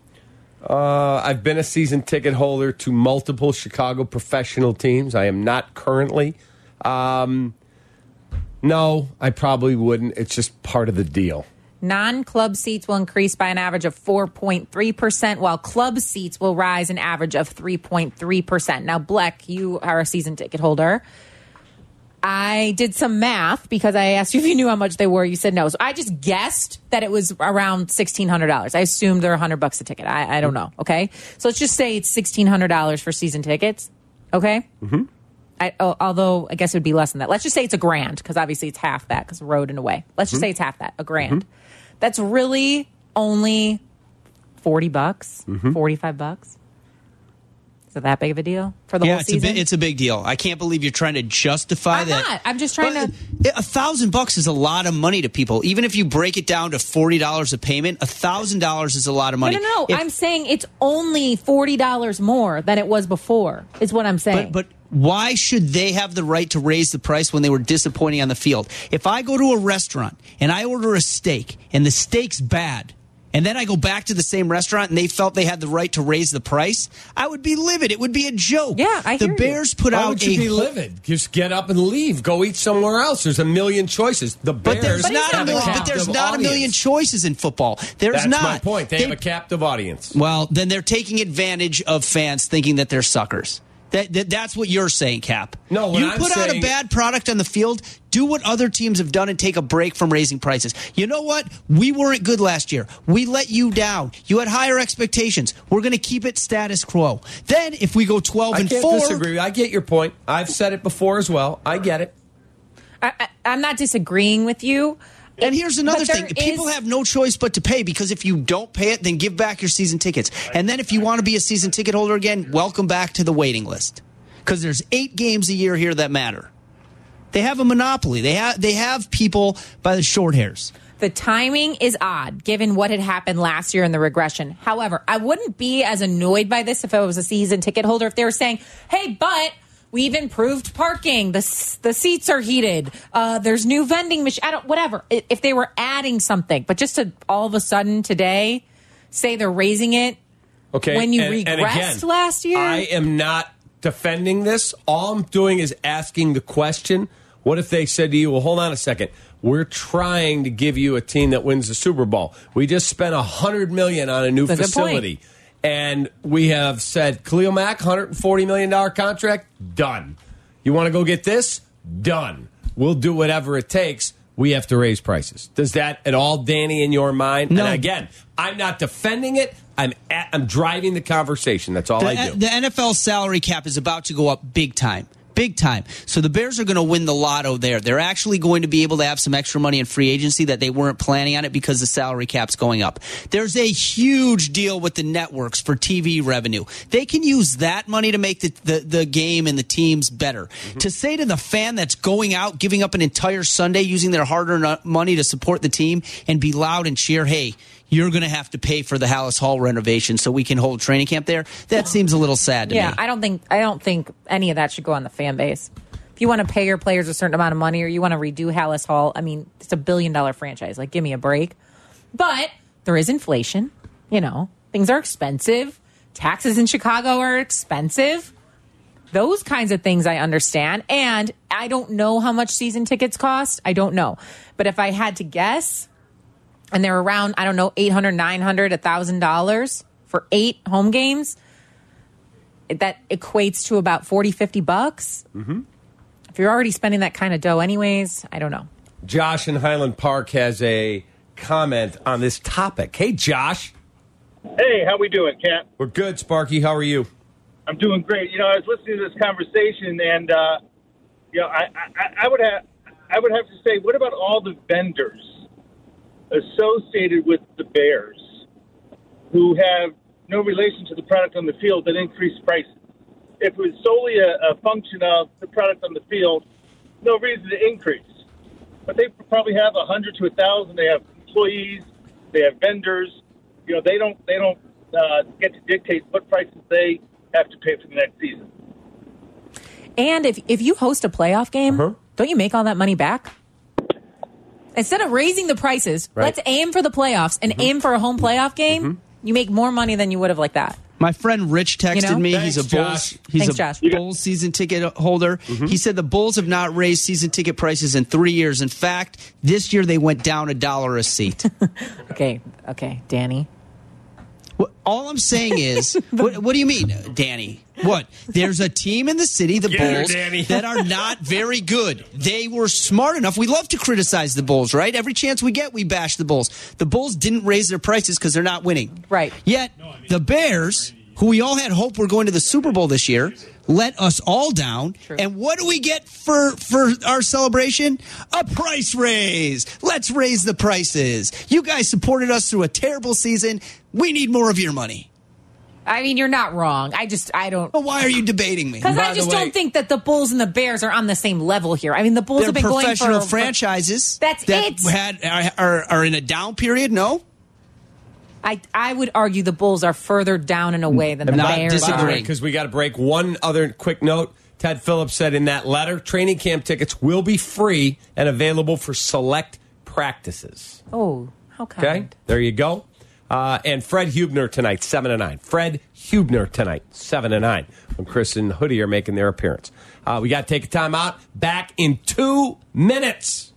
S3: Uh, I've been a season ticket holder to multiple Chicago professional teams. I am not currently. Um, no, I probably wouldn't. It's just part of the deal.
S4: Non-club seats will increase by an average of four point three percent, while club seats will rise an average of three point three percent. Now, Bleck, you are a season ticket holder. I did some math because I asked you if you knew how much they were. You said no. So I just guessed that it was around sixteen hundred dollars. I assumed they're one hundred bucks a ticket. I, I don't know, okay? So let's just say it's sixteen hundred dollars for season tickets, okay?
S3: Mm-hmm.
S4: I, oh, although I guess it would be less than that. Let's just say it's a grand because obviously it's half that because road and away. Let's just mm-hmm. say it's half that, a grand. Mm-hmm. That's really only forty bucks, mm-hmm. forty-five bucks. Is it that big of a deal for the
S5: yeah,
S4: whole
S5: it's
S4: season?
S5: A bi- it's a big deal. I can't believe you're trying to justify
S4: I'm
S5: that.
S4: not. I'm just trying
S5: but
S4: to.
S5: A thousand bucks is a lot of money to people. Even if you break it down to forty dollars a payment, a thousand dollars is a lot of money.
S4: No, no, no.
S5: If,
S4: I'm saying it's only forty dollars more than it was before. Is what I'm saying.
S5: But, but why should they have the right to raise the price when they were disappointing on the field? If I go to a restaurant and I order a steak and the steak's bad, and then I go back to the same restaurant and they felt they had the right to raise the price, I would be livid. It would be a joke.
S4: Yeah, I hear
S5: The Bears
S4: you.
S5: put
S3: Why
S5: out
S3: would you
S5: a
S3: be livid? Just get up and leave. Go eat somewhere else. There's a million choices. The Bears
S5: But there's
S4: But
S5: not a
S3: have a
S5: million, but
S3: captive
S5: there's not a million
S3: audience.
S5: choices in football. There's
S3: That's
S5: not.
S3: my point. They,
S5: They-
S3: have a captive audience.
S5: Well, then they're taking advantage of fans thinking that they're suckers. That, that That's what you're saying, Cap.
S3: No, what
S5: you
S3: I'm
S5: put out a
S3: saying-
S5: bad product on the field, do what other teams have done and take a break from raising prices. You know what? We weren't good last year. We let you down. You had higher expectations. We're going to keep it status quo. Then if we go twelve
S3: I
S5: and
S3: can't
S5: four,
S3: disagree. I get your point. I've said it before as well. I get it.
S4: I, I, I'm not disagreeing with you.
S5: And here's another
S4: But there
S5: thing. People
S4: is-
S5: have no choice but to pay, because if you don't pay it, then give back your season tickets. And then if you want to be a season ticket holder again, welcome back to the waiting list. Because there's eight games a year here that matter. They have a monopoly. They have they have people by the short hairs.
S4: The timing is odd, given what had happened last year in the regression. However, I wouldn't be as annoyed by this if I was a season ticket holder, if they were saying, hey, but we've improved parking. The, the seats are heated. Uh, there's new vending machine. I don't, whatever. If they were adding something, but just to all of a sudden today say they're raising it
S3: Okay.
S4: when you
S3: and,
S4: regressed
S3: and again,
S4: last year.
S3: I am not defending this. All I'm doing is asking the question. What if they said to you, well, hold on a second. We're trying to give you a team that wins the Super Bowl. We just spent one hundred million dollars on a new
S4: That's a good
S3: facility. And we have said, Khalil Mack, one hundred forty million dollars contract, done. You want to go get this? Done. We'll do whatever it takes. We have to raise prices. Does that at all, Danny, in your mind?
S5: No.
S3: And again, I'm not defending it. I'm at, I'm driving the conversation. That's all
S5: The,
S3: I do.
S5: the N F L salary cap is about to go up big time. Big time. So the Bears are going to win the lotto there. They're actually going to be able to have some extra money in free agency that they weren't planning on it because the salary cap's going up. There's a huge deal with the networks for T V revenue. They can use that money to make the, the, the game and the teams better. Mm-hmm. To say to the fan that's going out, giving up an entire Sunday, using their hard-earned money to support the team and be loud and cheer, hey, you're going to have to pay for the Hallis Hall renovation so we can hold training camp there. That seems a little sad to
S4: yeah,
S5: me.
S4: I don't think I don't think any of that should go on the fan base. If you want to pay your players a certain amount of money or you want to redo Hallis Hall, I mean, it's a billion dollar franchise. Like, give me a break. But there is inflation. You know, things are expensive. Taxes in Chicago are expensive. Those kinds of things I understand. And I don't know how much season tickets cost. I don't know. But if I had to guess, and they're around, I don't know, eight hundred dollars, nine hundred dollars, one thousand dollars for eight home games, that equates to about forty, fifty bucks.
S3: Mm-hmm.
S4: If you're already spending that kind of dough anyways, I don't know.
S3: Josh in Highland Park has a comment on this topic. Hey, Josh.
S12: Hey, how we doing, Cap?
S3: We're good, Sparky. How are you?
S12: I'm doing great. You know, I was listening to this conversation, and uh, you know, I, I, I would have, I would have to say, what about all the vendors associated with the Bears who have no relation to the product on the field that increase prices? If it was solely a, a function of the product on the field, no reason to increase. But they probably have a hundred to a thousand. They have employees. They have vendors. You know, they don't they don't uh, get to dictate what prices they have to pay for the next season.
S4: And if if you host a playoff game, uh-huh. don't you make all that money back? Instead of raising the prices, right. let's aim for the playoffs and mm-hmm. aim for a home playoff game. Mm-hmm. You make more money than you would have like that.
S5: My friend Rich texted you know?
S3: Thanks,
S5: me. He's a Bulls.
S3: Josh.
S5: He's
S4: Thanks,
S5: a
S4: Josh.
S5: Bulls season ticket holder. Mm-hmm. He said the Bulls have not raised season ticket prices in three years. In fact, this year they went down a dollar a seat.
S4: okay, okay, Danny.
S5: Well, all I'm saying is, what, what do you mean, Danny? What? There's a team in the city, the
S3: Get
S5: Bulls,
S3: her,
S5: that are not very good. They were smart enough. We love to criticize the Bulls, right? Every chance we get, we bash the Bulls. The Bulls didn't raise their prices because they're not winning.
S4: Right.
S5: Yet, the Bears, who we all had hope were going to the Super Bowl this year, let us all down.
S4: True.
S5: And what do we get for, for our celebration? A price raise. Let's raise the prices. You guys supported us through a terrible season. We need more of your money.
S4: I mean, you're not wrong. I just, I don't.
S5: But why are you debating me?
S4: Because I just way, don't think that the Bulls and the Bears are on the same level here. I mean, the Bulls have been going for
S5: professional franchises.
S4: That's
S5: that
S4: it.
S5: Had, are, are in a down period. No.
S4: I, I would argue the Bulls are further down and away than
S5: I'm
S4: the
S5: not
S4: Bears
S5: disagreeing.
S4: are.
S3: Because we got to break one other quick note. Ted Phillips said in that letter, training camp tickets will be free and available for select practices.
S4: Oh, how kind.
S3: Okay, there you go. Uh, and Fred Hubner tonight, seven to nine. Fred Hubner tonight, seven to nine. When Chris and Hoodie are making their appearance. Uh, we got to take a time out. Back in two minutes.